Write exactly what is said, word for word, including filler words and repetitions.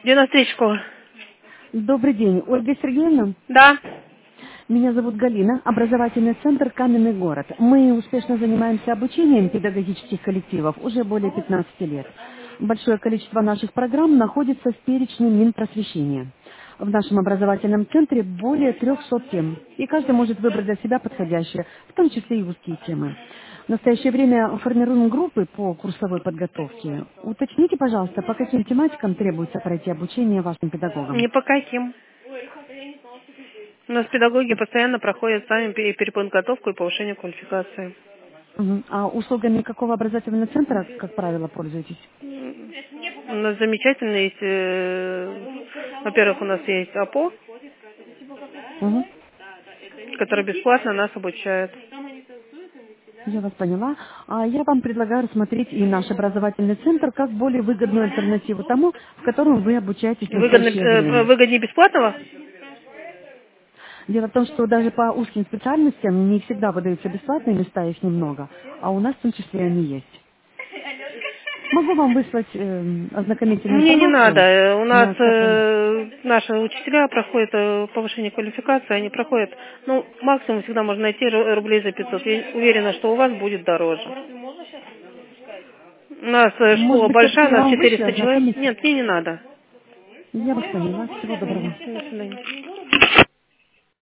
девяносто три школа. Добрый день, Ольга Сергеевна. Да. Меня зовут Галина, образовательный центр «Каменный город». Мы успешно занимаемся обучением педагогических коллективов уже более пятнадцати лет. Большое количество наших программ находится в перечне Минпросвещения. В нашем образовательном центре более трехсот тем, и каждый может выбрать для себя подходящее, в том числе и узкие темы. В настоящее время формируем группы по курсовой подготовке. Уточните, пожалуйста, по каким тематикам требуется пройти обучение вашим педагогам? Не по каким. У нас педагоги постоянно проходят сами пе- переподготовку и повышение квалификации. Мгм. А услугами какого образовательного центра, как правило, пользуетесь? М, У нас замечательно есть, э, во-первых, у нас есть АПО, Мгм. который бесплатно нас обучает. Я вас поняла. А я вам предлагаю рассмотреть и наш образовательный центр как более выгодную альтернативу тому, в котором вы обучаетесь в Выгодно, настоящее э, время. выгоднее бесплатного? Дело в том, что даже по узким специальностям не всегда выдаются бесплатные места, их немного, а у нас в том числе они есть. Могу вам выслать э, ознакомительную Мне не надо. информацию Э, У нас на сайте. э, наши учителя проходят э, повышение квалификации, они проходят, ну, максимум всегда можно найти ру- рублей за пятьсот. Я уверена, что у вас будет дороже. У нас э, Может школа быть, все-таки большая, у я нас вам вышлю четыреста человек. ознакомиться? Нет, мне не надо. Я вас поняла. Всего доброго. Мгм. До свидания.